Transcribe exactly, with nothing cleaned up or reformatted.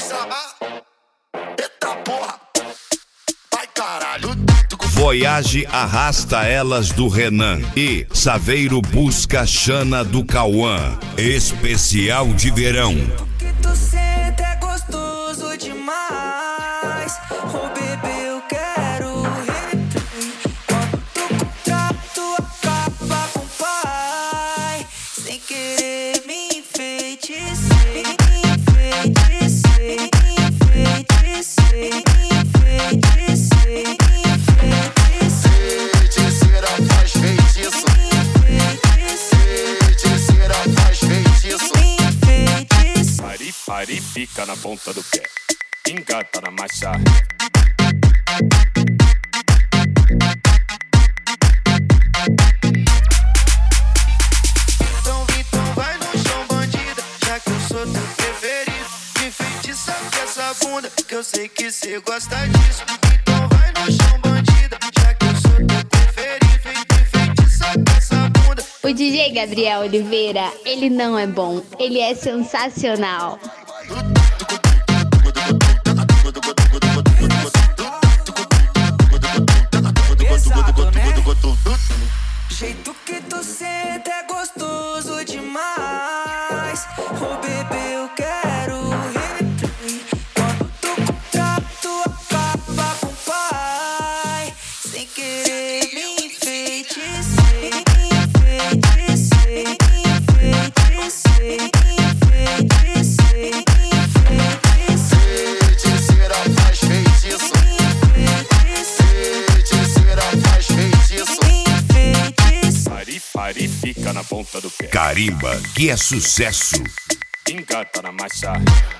Eita porra, vai caralho. Voyage arrasta elas do Renan e Saveiro busca Xana do Cauã. Especial de verão. Que tu sente é gostoso demais. Oh bebê, eu quero replay. Quando tu contrato acaba com o pai. Sem querer me enfeiticer, enfeiticer, enfeiticer, enfeiticer. Feiticeira faz feitiço. Feiticeira faz feitiço. Pari, pari, fica na ponta do pé. Engata na marcha. Então, então vai no chão, bandida, já que eu sou teu preferido. Me feitiça com essa bunda, que eu sei que cê gosta disso. Então vai no chão, bandida, já que eu sou teu preferido. Me feitiça com essa bunda. O D J Gabriel Oliveira, ele não é bom, ele é sensacional. Pesado, né? Jeito que tu sente é gostoso demais. Oh bebê, eu quero replay. Quando tu contrato acaba com o pai. Sem querer me enfeiticer, enfeiticer, enfeiticer, enfeiticer, enfeiticer. Feiticeira faz feitiço. Feiticeira faz feitiço. Pari, pari, fica na ponta do pé. Carimba, que é sucesso. Engata na marcha.